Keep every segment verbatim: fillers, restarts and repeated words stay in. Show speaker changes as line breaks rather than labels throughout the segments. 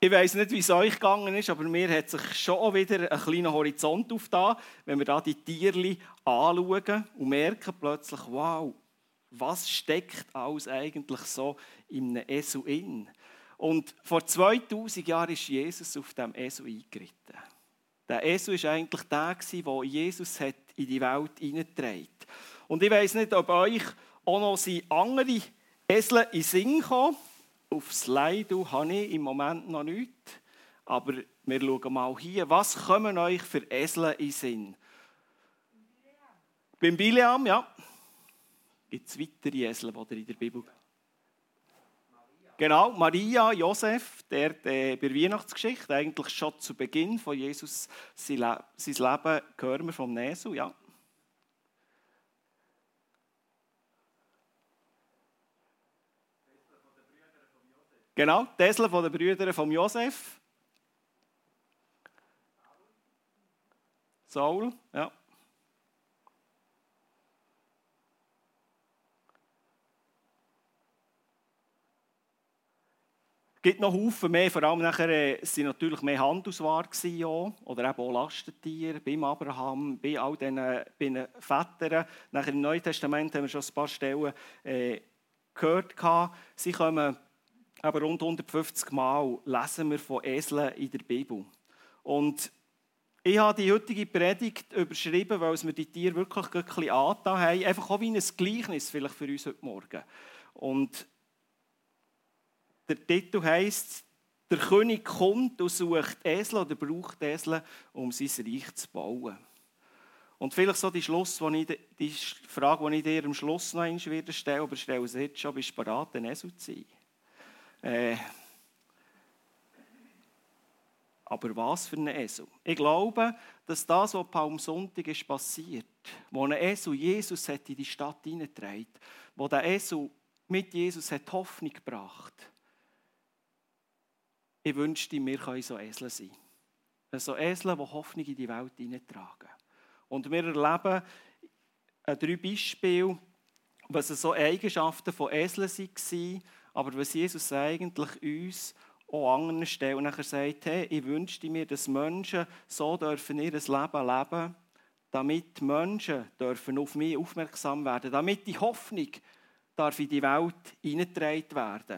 Ich weiss nicht, wie es euch gegangen ist, aber mir hat sich schon auch wieder ein kleiner Horizont aufgetan, wenn wir da die Tierchen anschauen und merken plötzlich, wow, was steckt alles eigentlich so in einem Esel in? Und vor zweitausend Jahren ist Jesus auf diesem Esel eingeritten. Der Esel war eigentlich der, der Jesus in die Welt hineingetragen hat. Und ich weiss nicht, ob euch auch noch andere Esel in den Sinn kommen. Auf Slido habe ich im Moment noch nichts. Aber wir schauen mal hier. Was kommen euch für Esel in den Sinn? Beim Bileam, ja. Gibt es weitere Esel, die in der Bibel? Genau, Maria, Josef, der, der bei der Weihnachtsgeschichte, eigentlich schon zu Beginn von Jesus, sein, Le- sein Leben, hören wir vom Esel, ja. Genau, die Esel von den Brüdern von Josef. Saul, ja. Es gibt noch Haufen mehr, vor allem nachher äh, sind natürlich mehr Handelsware gewesen, ja, oder eben auch Lastentiere, beim Abraham, bei all diesen bei den Vätern. Nachher im Neuen Testament haben wir schon ein paar Stellen äh, gehört. Gehabt. Sie kommen aber rund hundertfünfzig Mal lesen wir von Eseln in der Bibel. Und ich habe die heutige Predigt überschrieben, weil es mir die Tiere wirklich ein bisschen angetan haben. Einfach auch wie ein Gleichnis vielleicht für uns heute Morgen. Und der Titel heisst, der König kommt und sucht Esel oder braucht Esel, um sein Reich zu bauen. Und vielleicht so die, Schluss, wo ich, die Frage, die ich dir am Schluss noch einmal stellen werde, aber stelle sie jetzt schon, bist du bereit, ein Esel zu sein? Äh, aber was für ein Esel? Ich glaube, dass das, was Palmsonntag ist passiert, wo ein Esel Jesus hat in die Stadt hineingetragen, wo der Esel mit Jesus hat Hoffnung gebracht. Ich wünschte, wir können so Esel sein. So Esel, die Hoffnung in die Welt hineintragen. Und wir erleben äh, drei Beispiele, was so Eigenschaften von Eseln waren, aber was Jesus eigentlich uns auch an anderen Stellen nachher sagt, hey, ich wünschte mir, dass Menschen so dürfen ihr Leben leben, damit Menschen dürfen auf mich aufmerksam werden, damit die Hoffnung darf in die Welt hineingetragen werden.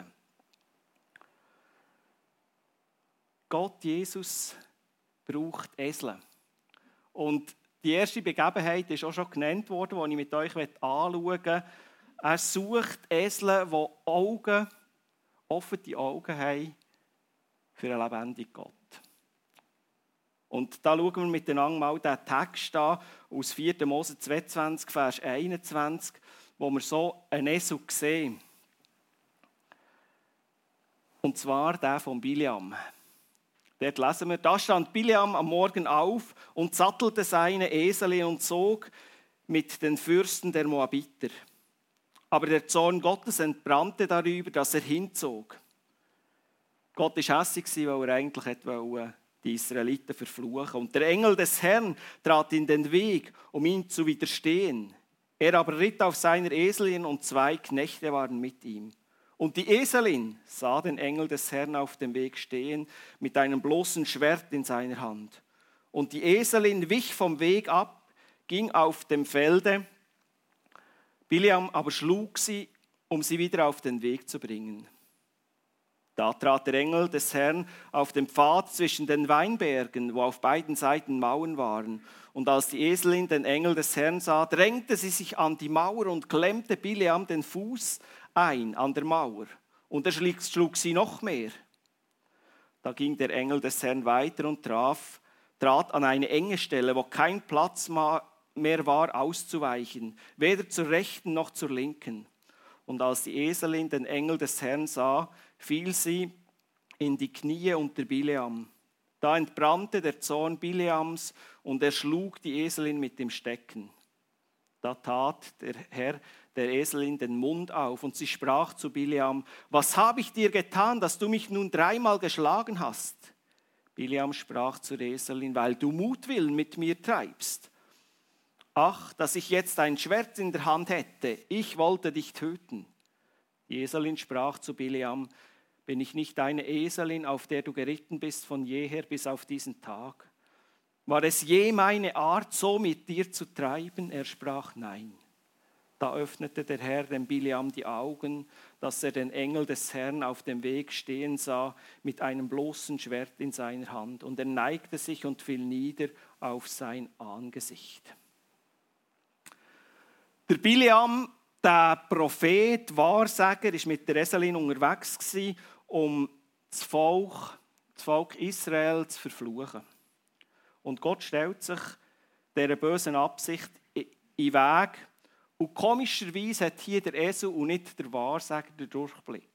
Gott, Jesus, braucht Esel. Und die erste Begebenheit ist auch schon genannt worden, die ich mit euch anschauen möchte. Er sucht Esel, die Augen, offene Augen haben für einen lebendigen Gott. Und da schauen wir miteinander mal den Text an, aus vierter Mose zweiundzwanzig, Vers einundzwanzig, wo wir so einen Esel sehen. Und zwar der von Bileam. Dort lesen wir, da stand Bileam am Morgen auf und sattelte seine Esel und zog mit den Fürsten der Moabiter. Aber der Zorn Gottes entbrannte darüber, dass er hinzog. Gott war hässig, weil er eigentlich die Israeliten verfluchen. Und der Engel des Herrn trat in den Weg, um ihm zu widerstehen. Er aber ritt auf seiner Eselin und zwei Knechte waren mit ihm. Und die Eselin sah den Engel des Herrn auf dem Weg stehen, mit einem bloßen Schwert in seiner Hand. Und die Eselin wich vom Weg ab, ging auf dem Felde. Bileam aber schlug sie, um sie wieder auf den Weg zu bringen. Da trat der Engel des Herrn auf den Pfad zwischen den Weinbergen, wo auf beiden Seiten Mauern waren. Und als die Eselin den Engel des Herrn sah, drängte sie sich an die Mauer und klemmte Bileam den Fuß ein an der Mauer. Und er schlug sie noch mehr. Da ging der Engel des Herrn weiter und traf, trat an eine enge Stelle, wo kein Platz mehr war, auszuweichen, weder zur rechten noch zur linken. Und als die Eselin den Engel des Herrn sah, fiel sie in die Knie unter Bileam. Da entbrannte der Zorn Bileams und er schlug die Eselin mit dem Stecken. Da tat der Herr der Eselin den Mund auf und sie sprach zu Bileam, was habe ich dir getan, dass du mich nun dreimal geschlagen hast? Bileam sprach zur Eselin, weil du Mutwillen mit mir treibst. Ach, dass ich jetzt ein Schwert in der Hand hätte, ich wollte dich töten. Die Eselin sprach zu Bileam, Bin ich nicht deine Eselin, auf der du geritten bist von jeher bis auf diesen Tag? War es je meine Art, so mit dir zu treiben? Er sprach, nein. Da öffnete der Herr dem Bileam die Augen, dass er den Engel des Herrn auf dem Weg stehen sah, mit einem bloßen Schwert in seiner Hand. Und er neigte sich und fiel nieder auf sein Angesicht. Der Bileam, der Prophet, Wahrsager, war mit der Eselin unterwegs gewesen, um das Volk, das Volk Israel zu verfluchen. Und Gott stellt sich dieser bösen Absicht in den Weg. Und komischerweise hat hier der Esel und nicht der Wahrsager den Durchblick.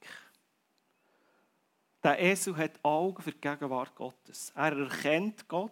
Der Esel hat Augen für die Gegenwart Gottes. Er erkennt Gott,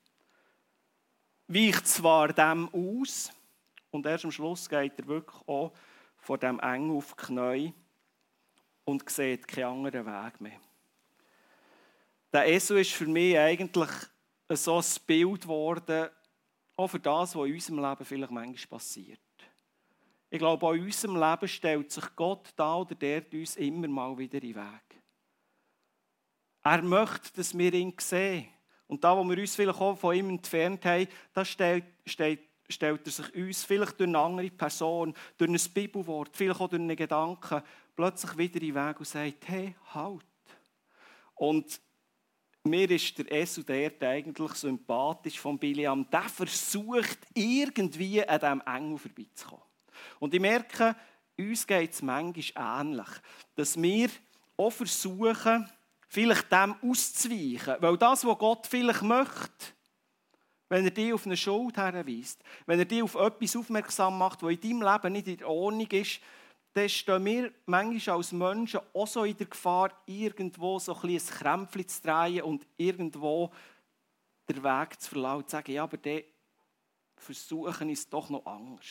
weicht zwar dem aus, und erst am Schluss geht er wirklich auch vor dem Engel auf die Knie und sieht keinen anderen Weg mehr. Der Esel ist für mich eigentlich so ein Bild geworden, auch für das, was in unserem Leben vielleicht manchmal passiert. Ich glaube, auch in unserem Leben stellt sich Gott da oder der uns immer mal wieder in den Weg. Er möchte, dass wir ihn sehen. Und da, wo wir uns vielleicht auch von ihm entfernt haben, da stellt, stellt, stellt er sich uns vielleicht durch eine andere Person, durch ein Bibelwort, vielleicht auch durch einen Gedanken, plötzlich wieder in den Weg und sagt, hey, halt. Und mir ist der Esel der eigentlich sympathisch von Bileam. Der versucht irgendwie an diesem Engel vorbeizukommen. Und ich merke, uns geht es manchmal ähnlich, dass wir auch versuchen, vielleicht dem auszuweichen. Weil das, was Gott vielleicht möchte, wenn er dich auf eine Schuld hinweist, wenn er dich auf etwas aufmerksam macht, was in deinem Leben nicht in Ordnung ist, dann stehen wir manchmal als Menschen auch so in der Gefahr, irgendwo so ein bisschen ein Krämpfchen zu drehen und irgendwo den Weg zu verlassen und zu sagen, ja, aber dann versuchen es doch noch anders.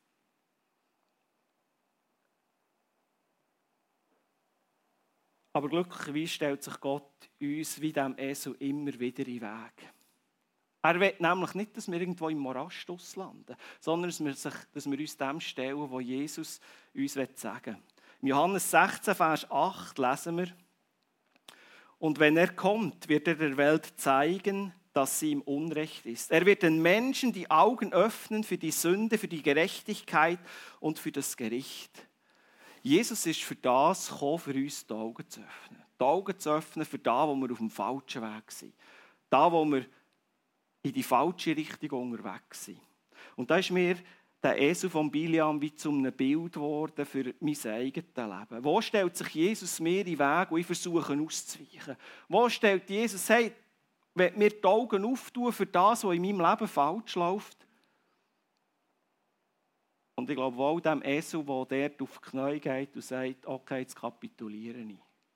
Aber glücklicherweise stellt sich Gott uns wie dem Esel immer wieder in den Weg. Er will nämlich nicht, dass wir irgendwo im Morast landen, sondern dass wir, sich, dass wir uns dem stellen, wo Jesus uns sagen will. In Johannes sechzehn, Vers acht lesen wir, und wenn er kommt, wird er der Welt zeigen, dass sie im Unrecht ist. Er wird den Menschen die Augen öffnen für die Sünde, für die Gerechtigkeit und für das Gericht. Jesus ist für das gekommen, für uns die Augen zu öffnen. Die Augen zu öffnen für da, wo wir auf dem falschen Weg sind. Da, wo wir in die falsche Richtung unterwegs sind. Und da ist mir der Esel von Bileam wie zu einem Bild geworden für mein eigenes Leben. Wo stellt sich Jesus mir in den Weg und ich versuche auszuweichen? Wo stellt Jesus, hey, wenn mir die Augen auftun für das, was in meinem Leben falsch läuft? Und ich glaube, wohl dem Esel, der dort auf die Knie geht und sagt, okay, jetzt kapituliere ich.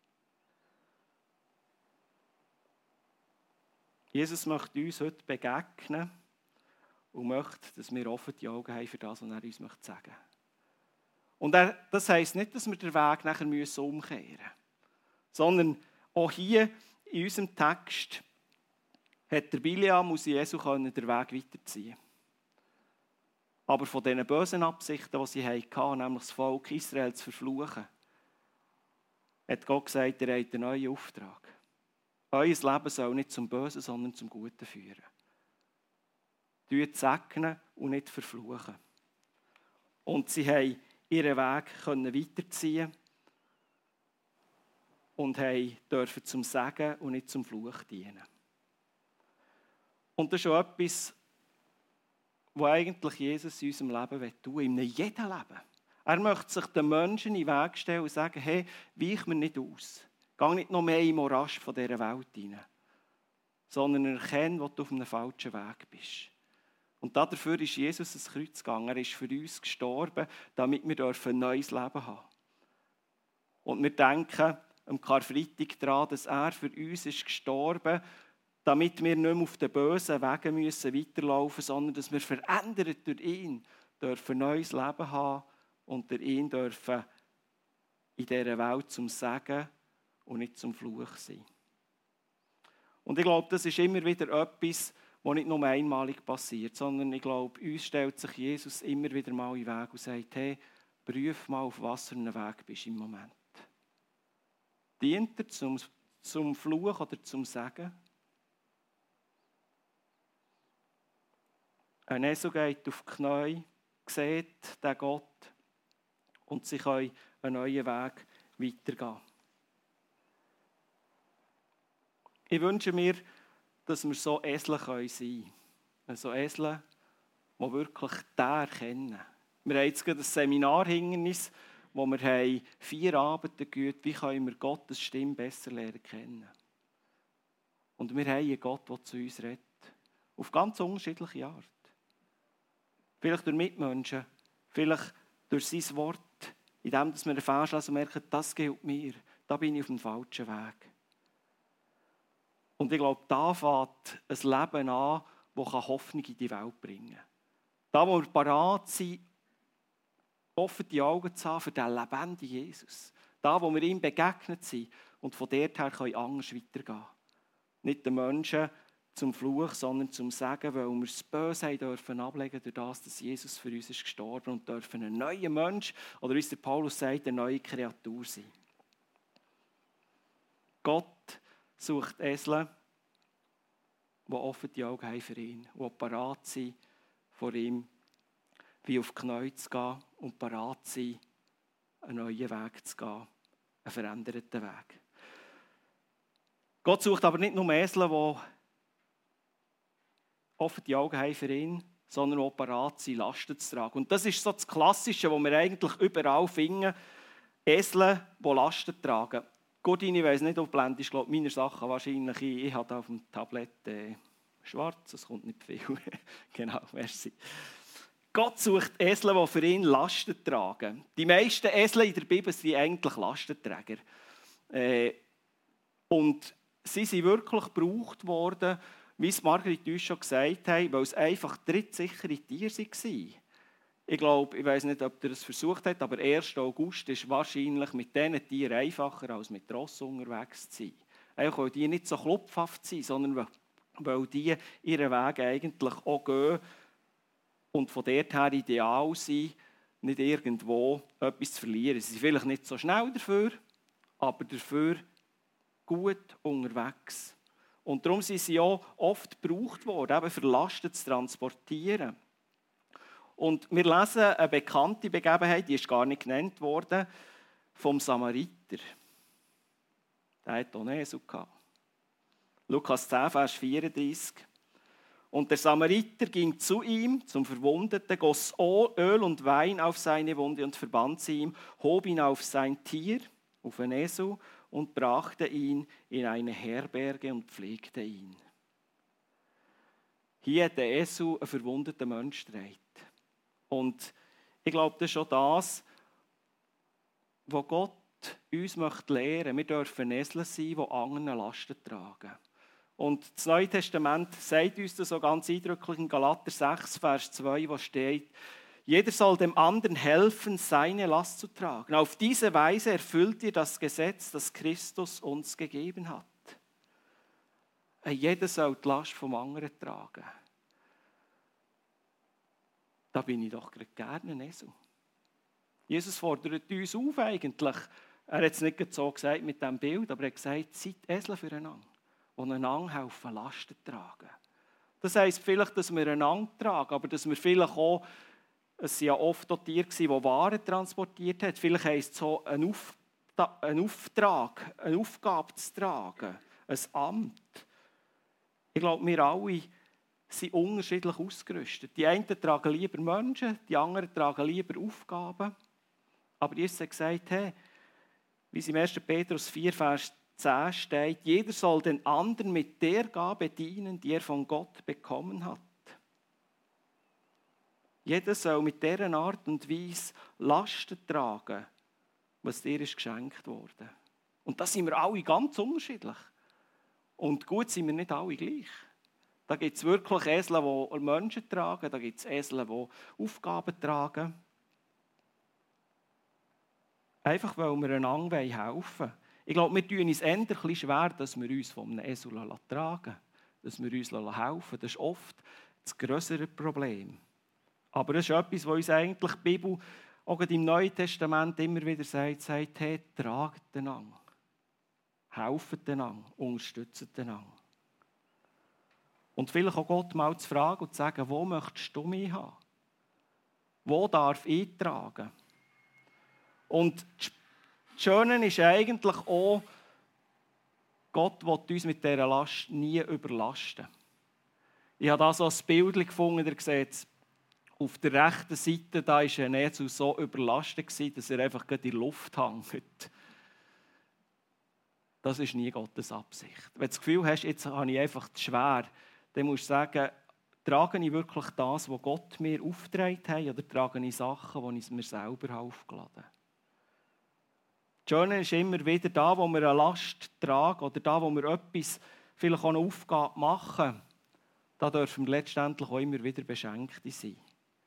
Jesus möchte uns heute begegnen und möchte, dass wir offen die Augen haben für das, was er uns möchte sagen. Und er, das heisst nicht, dass wir den Weg nachher müssen umkehren müssen, sondern auch hier in unserem Text hat der Bileam aus Jesu den Weg weiterziehen. Aber von diesen bösen Absichten, die sie hatten, nämlich das Volk Israel zu verfluchen, hat Gott gesagt, ihr habt einen neuen Auftrag. Euer Leben soll nicht zum Bösen, sondern zum Guten führen. Segnen und nicht verfluchen. Und sie haben ihren Weg weiterziehen und durften zum Segen und nicht zum Fluch dienen. Und das ist schon etwas, was eigentlich Jesus in unserem Leben tun will, in jedem Leben. Er möchte sich den Menschen in den Weg stellen und sagen, hey, weich mir nicht aus. Geh nicht noch mehr in den Morast von dieser Welt hinein, sondern erkenne, wo du auf einem falschen Weg bist. Und dafür ist Jesus ins Kreuz gegangen. Er ist für uns gestorben, damit wir ein neues Leben haben. Und wir denken am Karfreitag daran, dass er für uns ist gestorben, damit wir nicht mehr auf den bösen Wegen müssen weiterlaufen müssen, sondern dass wir verändert durch ihn dürfen ein neues Leben haben und durch ihn dürfen in dieser Welt zum Segen und nicht zum Fluch sein. Und ich glaube, das ist immer wieder etwas, was nicht nur einmalig passiert, sondern ich glaube, uns stellt sich Jesus immer wieder mal in den Weg und sagt, hey, prüf mal, auf was für einem Weg bist du im Moment. Dient er zum, zum Fluch oder zum Segen? Ein Esel geht auf die Knie, sieht den Gott und sie können einen neuen Weg weitergehen. Ich wünsche mir, dass wir so Esel sein können. So Esel, die wirklich den erkennen. Wir haben jetzt gerade ein Seminar hinter uns, wo wir haben vier Abende gehört, wie können wir Gottes Stimme besser lernen kennen. Und wir haben einen Gott, der zu uns redet. Auf ganz unterschiedliche Art. Vielleicht durch Mitmenschen, vielleicht durch sein Wort, indem wir einen Vers lesen und merken, das gilt mir, da bin ich auf dem falschen Weg. Und ich glaube, da fängt ein Leben an, das Hoffnung in die Welt bringen kann. Da, wo wir parat sind, offen die Augen zu haben für den lebendigen Jesus. Da, wo wir ihm begegnet sind und von dort her können anders weitergehen. Nicht den Menschen zum Fluch, sondern zum Segen, weil wir das Böse haben dürfen ablegen durch das, dass Jesus für uns ist gestorben und dürfen ein neuer Mensch, oder wie es der Paulus sagt, eine neue Kreatur sein. Gott sucht Esel, die offen die Augen haben für ihn, die parat sind, vor ihm wie auf die Knie zu gehen und parat sind, einen neuen Weg zu gehen, einen veränderten Weg. Gott sucht aber nicht nur Esel, die offen die Augen haben für ihn, sondern auch parat sind, Lasten zu tragen. Und das ist so das Klassische, was wir eigentlich überall finden. Esel, die Lasten tragen. Gut, ich weiß nicht, ob blend ist, glaube meine Sachen wahrscheinlich. Ich habe da auf dem Tablett äh, schwarz, es kommt nicht viel. Genau, merci. Gott sucht Esel, die für ihn Lasten tragen. Die meisten Esel in der Bibel sind eigentlich Lastenträger. Äh, und sie sind wirklich gebraucht worden, wie es Margrit uns schon gesagt hat, weil es einfach trittsichere Tiere waren. Ich glaube, ich weiß nicht, ob ihr es versucht habt, aber erster August ist wahrscheinlich mit diesen Tieren einfacher, als mit Rossen unterwegs zu sein. Einfach weil die nicht so klopfhaft sind, sondern weil die ihren Weg eigentlich auch gehen und von dort her ideal sind, nicht irgendwo etwas zu verlieren. Sie sind vielleicht nicht so schnell dafür, aber dafür gut unterwegs. Und darum sind sie auch oft gebraucht worden, eben für Lasten zu transportieren. Und wir lesen eine bekannte Begebenheit, die ist gar nicht genannt worden, vom Samariter. Der hatte auch einen Esel gehabt. Lukas zehn, Vers vierunddreißig. Und der Samariter ging zu ihm, zum Verwundeten, goss Öl und Wein auf seine Wunde und verband sie ihm, hob ihn auf sein Tier, auf einen Esel, und brachte ihn in eine Herberge und pflegte ihn. Hier hat der Esel einen verwundeten Menschen getragen. Und ich glaube, das ist auch das, was Gott uns möchte lehren. Wir dürfen Esel sein, die anderen Lasten tragen. Und das Neue Testament sagt uns das so ganz eindrücklich in Galater sechs, Vers zwei, wo steht, jeder soll dem anderen helfen, seine Last zu tragen. Auf diese Weise erfüllt ihr das Gesetz, das Christus uns gegeben hat. Jeder soll die Last vom anderen tragen. Da bin ich doch gerne ein Esel. Jesus fordert uns auf eigentlich. Er hat es nicht so gesagt mit diesem Bild, aber er hat gesagt, seid Esel füreinander, die einander helfen, Lasten tragen. Das heisst vielleicht, dass wir einander tragen, aber dass wir vielleicht auch, es waren ja oft auch Tiere, die Waren transportiert haben, vielleicht heisst es so, einen, Auf, einen Auftrag, eine Aufgabe zu tragen, ein Amt. Ich glaube, wir alle sind unterschiedlich ausgerüstet. Die einen tragen lieber Menschen, die anderen tragen lieber Aufgaben. Aber Jesus hat gesagt, hey, wie es im ersten Petrus vier, Vers zehn steht, jeder soll den anderen mit der Gabe dienen, die er von Gott bekommen hat. Jeder soll mit dieser Art und Weise Lasten tragen, was dir ist geschenkt wurde. Und da sind wir alle ganz unterschiedlich. Und gut sind wir nicht alle gleich. Da gibt es wirklich Esel, die Menschen tragen, da gibt es Esel, die Aufgaben tragen. Einfach, weil wir einander helfen wollen. Ich glaube, wir tun uns eher ein bisschen schwer, dass wir uns von einem Esel tragen, dass wir uns helfen. Das ist oft das grössere Problem. Aber das ist etwas, was uns eigentlich die Bibel auch im Neuen Testament immer wieder sagt, sagt, hey, tragt einander. helfen einander, unterstützen einander. Und vielleicht auch Gott mal zu fragen und zu sagen, wo möchtest du mich haben? Wo darf ich tragen? Und das Schöne ist eigentlich auch, Gott will uns mit dieser Last nie überlasten. Ich habe da so ein Bild gefunden, ihr seht es, auf der rechten Seite, da war Jesus so überlastet, dass er einfach in die Luft hängt. Das ist nie Gottes Absicht. Wenn du das Gefühl hast, jetzt habe ich einfach zu schwer, dann musst du sagen, trage ich wirklich das, was Gott mir aufgetragen hat, oder trage ich Sachen, die ich mir selber aufgeladen habe? Das Schöne ist immer wieder, da wo wir eine Last tragen oder da wo wir etwas, vielleicht auch eine Aufgabe machen, da dürfen wir letztendlich auch immer wieder Beschenkte sein.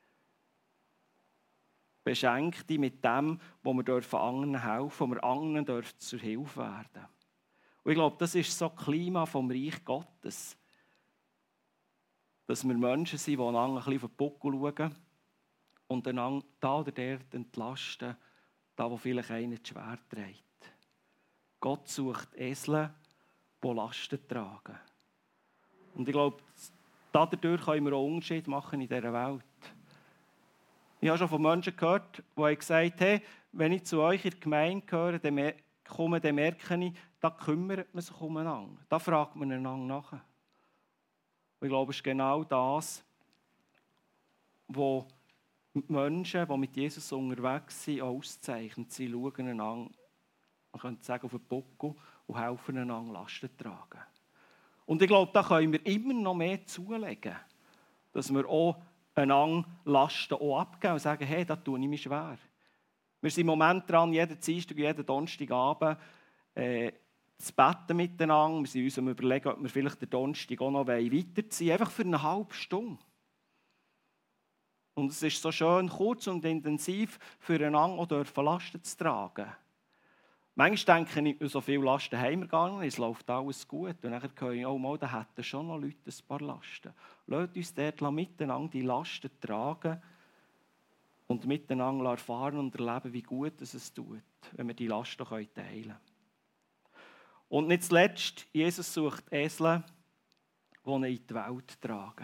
Beschenkte mit dem, wo wir anderen helfen, wo wir anderen dürfen zur Hilfe werden. Und ich glaube, das ist so das Klima vom Reich Gottes. Dass wir Menschen sind, die einander ein bisschen auf den Buckel schauen und einander da oder dort entlasten, da wo vielleicht einer zu schwer trägt. Gott sucht Esel, die Lasten tragen. Und ich glaube, dadurch können wir auch einen Unterschied machen in dieser Welt. Ich habe schon von Menschen gehört, die gesagt haben, wenn ich zu euch in der Gemeinde gehöre, dann komme, dann merke ich, da kümmert man sich umeinander. Da fragt man einander nach. Und ich glaube, es ist genau das, was die Menschen, die mit Jesus unterwegs sind, auszeichnen. Sie schauen einander, man könnte sagen, auf den Buckel und helfen einander Lasten tragen. Und ich glaube, da können wir immer noch mehr zulegen, dass wir auch einander Lasten auch abgeben und sagen, hey, da tue ich mich schwer. Wir sind im Moment dran, jeden Dienstag und jeden Donnerstagabend äh, zu beten miteinander. Wir sind uns am Überlegen, ob wir vielleicht den Donnerstag auch noch weiterziehen wollen. Einfach für eine halbe Stunde. Und es ist so schön, kurz und intensiv füreinander auch dürfen Lasten zu tragen. Manchmal denke ich, so viele Lasten haben wir gar nicht, es läuft alles gut. Und dann höre ich auch mal, da hätten schon noch Leute ein paar Lasten. Lasst uns dort miteinander die Lasten tragen und miteinander erfahren und erleben, wie gut es tut, wenn wir die Lasten teilen können. Und nicht zuletzt, Jesus sucht Esel, die ihn in die Welt tragen.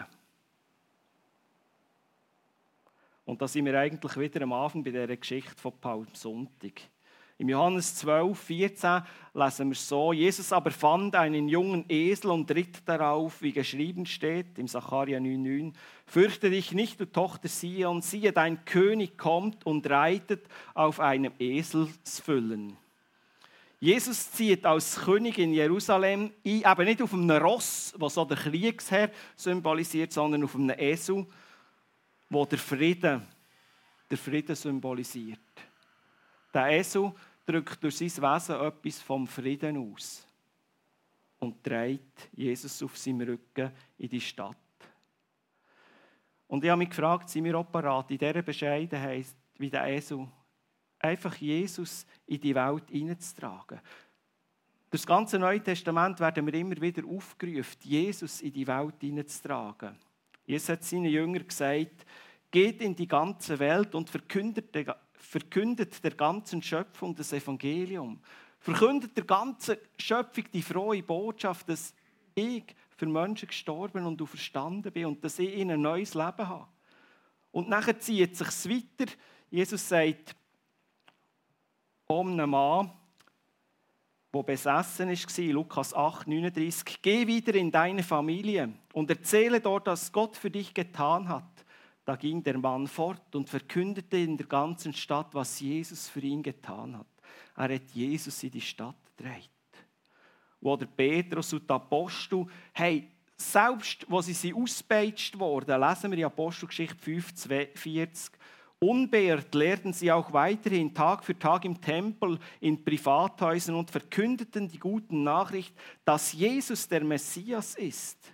Und da sind wir eigentlich wieder am Anfang bei dieser Geschichte von Palmsonntag. Im Johannes zwölf, vierzehn lesen wir so: Jesus aber fand einen jungen Esel und ritt darauf, wie geschrieben steht, im Sacharja neun neun. Fürchte dich nicht, du Tochter Sion, siehe, dein König kommt und reitet auf einem Eselsfüllen. Jesus zieht als König in Jerusalem ein, eben nicht auf einem Ross, das so der Kriegsherr symbolisiert, sondern auf einem Esel, wo der Frieden, der Frieden symbolisiert. Der Esel drückt durch sein Wesen etwas vom Frieden aus und trägt Jesus auf seinem Rücken in die Stadt. Und ich habe mich gefragt, sind wir auch bereit, in dieser Bescheidenheit wie der Esel, einfach Jesus in die Welt hineinzutragen. Durch das ganze Neue Testament werden wir immer wieder aufgerufen, Jesus in die Welt hineinzutragen. Jesus hat seinen Jüngern gesagt, geht in die ganze Welt und verkündet, verkündet der ganzen Schöpfung das Evangelium. Verkündet der ganzen Schöpfung die frohe Botschaft, dass ich für Menschen gestorben und auferstanden bin und dass ich ihnen ein neues Leben habe. Und nachher zieht es sich weiter. Jesus sagt um einen Mann, der besessen war, Lukas acht neununddreißig, geh wieder in deine Familie und erzähle dort, was Gott für dich getan hat. Da ging der Mann fort und verkündete in der ganzen Stadt, was Jesus für ihn getan hat. Er hat Jesus in die Stadt getragen. Wo der Petrus und die Apostel, hey, selbst wo sie ausgepeitscht wurden, lesen wir in Apostelgeschichte fünf vierzig, unbeirrt lehrten sie auch weiterhin Tag für Tag im Tempel, in Privathäusern und verkündeten die guten Nachricht, dass Jesus der Messias ist.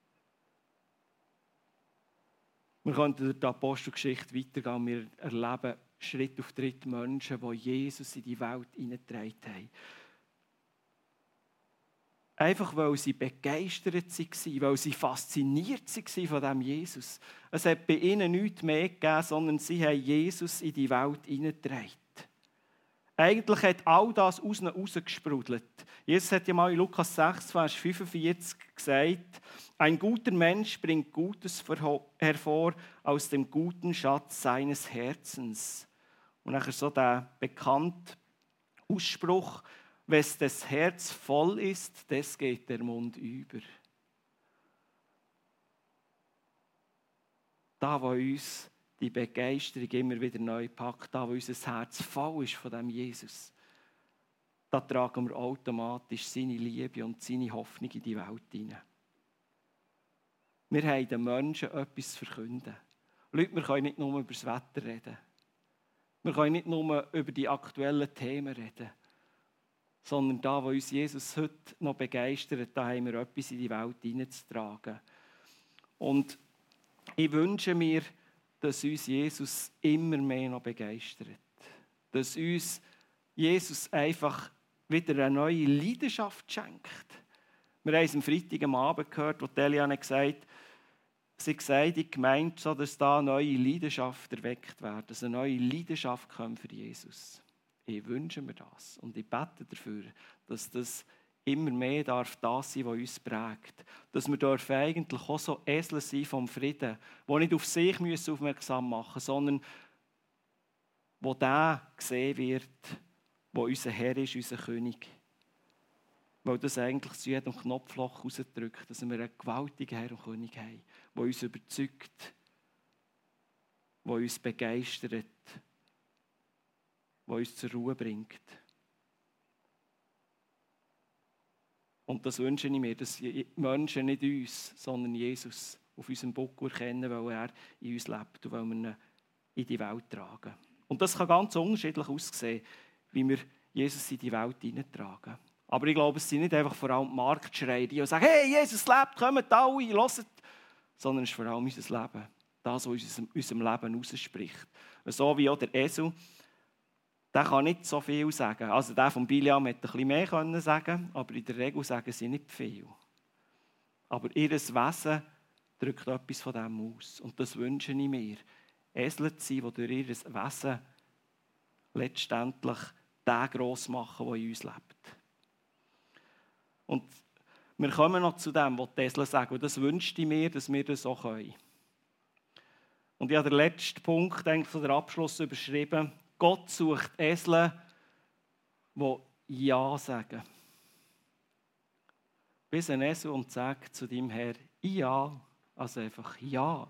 Wir können durch die Apostelgeschichte weitergehen. Wir erleben Schritt auf Schritt Menschen, die Jesus in die Welt hineingetragen haben. Einfach, weil sie begeistert waren, weil sie fasziniert waren von diesem Jesus. Es hat bei ihnen nichts mehr gegeben, sondern sie haben Jesus in die Welt hineingetragen. Eigentlich hat all das aus ihnen rausgesprudelt. Jesus hat ja mal in Lukas sechs, Vers fünfundvierzig gesagt, ein guter Mensch bringt Gutes hervor aus dem guten Schatz seines Herzens. Und nachher so der bekannte Ausspruch, wes das Herz voll ist, des geht der Mund über. Da, wo uns die Begeisterung immer wieder neu packt, da, wo unser Herz voll ist von dem Jesus, da tragen wir automatisch seine Liebe und seine Hoffnung in die Welt hinein. Wir haben den Menschen etwas zu verkünden. Leute, wir können nicht nur über das Wetter reden. Wir können nicht nur über die aktuellen Themen reden. Sondern da, wo uns Jesus heute noch begeistert, da haben wir etwas in die Welt hineinzutragen. Und ich wünsche mir, dass uns Jesus immer mehr noch begeistert. Dass uns Jesus einfach wieder eine neue Leidenschaft schenkt. Wir haben es am Freitag am Abend gehört, wo Eliane gesagt hat, sie gesagt, ich gemeint, so, dass da eine neue Leidenschaft erweckt wird, dass eine neue Leidenschaft kommt für Jesus. Ich wünsche mir das und ich bete dafür, dass das immer mehr darf das sein, was uns prägt. Dass wir dürfen eigentlich auch so Esel sein vom Frieden, die nicht auf sich müssen aufmerksam machen müssen, sondern wo der gesehen wird, wo unser Herr ist, unser König. Weil das eigentlich zu jedem Knopfloch rausdrückt, dass wir einen gewaltigen Herr und König haben, der uns überzeugt, der uns begeistert, der uns zur Ruhe bringt. Und das wünsche ich mir, dass die Menschen nicht uns, sondern Jesus auf unserem Buckel erkennen, weil er in uns lebt und weil wir ihn in die Welt tragen. Und das kann ganz unterschiedlich aussehen, wie wir Jesus in die Welt hineintragen. Aber ich glaube, es sind nicht einfach vor allem Marktschreier, die sagen, hey, Jesus lebt, kommt alle, hört. Sondern es ist vor allem unser Leben. Das, was aus unserem Leben rausspricht. So wie auch der Esel. Der kann nicht so viel sagen. Also der von Biliam hätte ein bisschen mehr können sagen, aber in der Regel sagen sie nicht viel. Aber ihr Wesen drückt etwas von dem aus. Und das wünsche ich mir. Esel zu sein, die durch ihr Wesen letztendlich den gross machen, der in uns lebt. Und wir kommen noch zu dem, was die Esel sagen. Und das wünschte ich mir, dass wir das auch können. Und ich habe den letzten Punkt eigentlich von der Abschluss überschrieben. Gott sucht Esel, die Ja sagen. Bis ein Esel und sagt zu deinem Herr, ja, also einfach ja.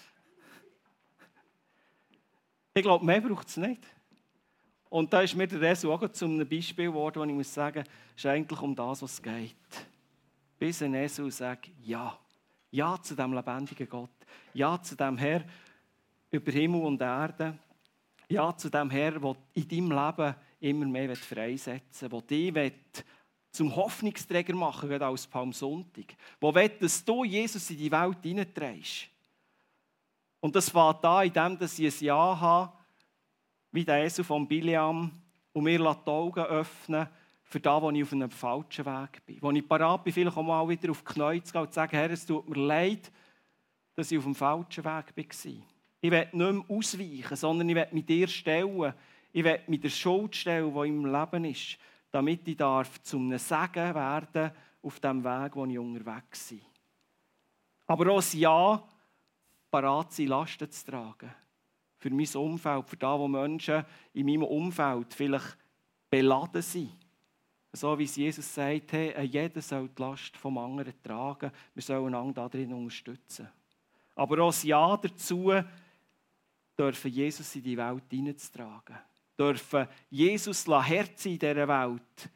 Ich glaube, mehr braucht es nicht. Und da ist mir der Esel auch zu einem Beispiel geworden, wo ich muss sagen, es ist eigentlich um das, was es geht. Bis ein Esel sagt, ja. Ja zu dem lebendigen Gott. Ja zu dem Herr über Himmel und Erde. Ja zu dem Herr, der in deinem Leben immer mehr freisetzen will, der dich zum Hoffnungsträger machen will, als Palmsonntag. Der will, dass du Jesus in die Welt hineinträgst. Und das fängt an, indem ich ein Ja habe, wie der Esel von Biliam, und mir die Augen öffnen für das, wo ich auf einem falschen Weg bin. Wo ich parat bin, vielleicht auch mal wieder auf die Knie zu gehen und zu sagen, Herr, es tut mir leid, dass ich auf dem falschen Weg war. Ich will nicht mehr ausweichen, sondern ich will mit dir stellen. Ich will mit der Schuld stellen, die im Leben ist, damit ich darf zu einem Segen werden auf dem Weg, wo ich unterwegs bin. Aber auch ein Ja, parat sein, Lasten zu tragen. Für mein Umfeld, für das, wo Menschen in meinem Umfeld vielleicht beladen sind. So wie es Jesus sagt, hey, jeder soll die Last vom anderen tragen. Wir sollen einander darin unterstützen. Aber auch ein Ja dazu, dürfen Jesus in die Welt hineinzutragen. Dürfen Jesus Herz in dieser Welt,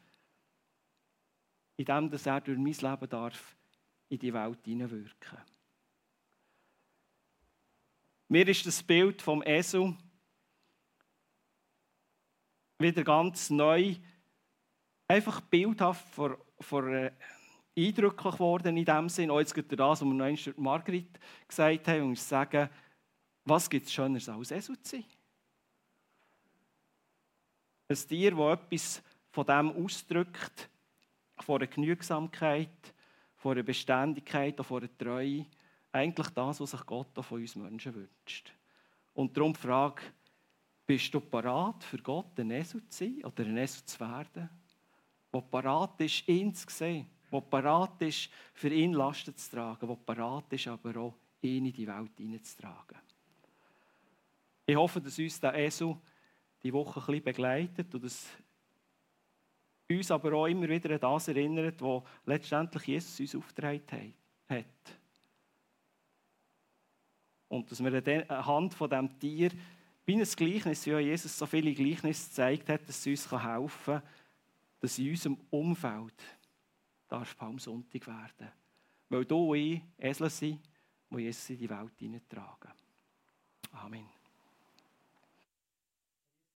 indem er durch mein Leben darf in die Welt hineinwirken. Mir ist das Bild vom Esel wieder ganz neu, einfach bildhaft vor, vor, äh, eindrücklich geworden in dem Sinn. Auch jetzt geht das, was wir noch einmal Margrit gesagt haben, und sagen, was gibt es Schöneres als Esel zu sein? Ein Tier, das etwas von dem ausdrückt, von einer Genügsamkeit, von einer Beständigkeit, von einer Treue. Eigentlich das, was sich Gott von uns Menschen wünscht. Und darum die Frage, Bist du parat für Gott ein Esel zu sein oder ein Esel zu werden? Der parat ist, ihn zu sehen. Der parat ist, für ihn Lasten zu tragen. Der parat ist, aber auch ihn in die Welt hineinzutragen. Ich hoffe, dass uns der Esel die Woche ein bisschen begleitet und dass uns aber auch immer wieder an das erinnert, was letztendlich Jesus uns aufgetragen hat. Und dass wir anhand von diesem Tier, wie ein Gleichnis, wie auch Jesus so viele Gleichnisse gezeigt hat, dass es uns helfen kann, dass in unserem Umfeld darf Palmsonntag werden. Weil du und ich Esel sind, die Jesus in die Welt hineintragen. Amen.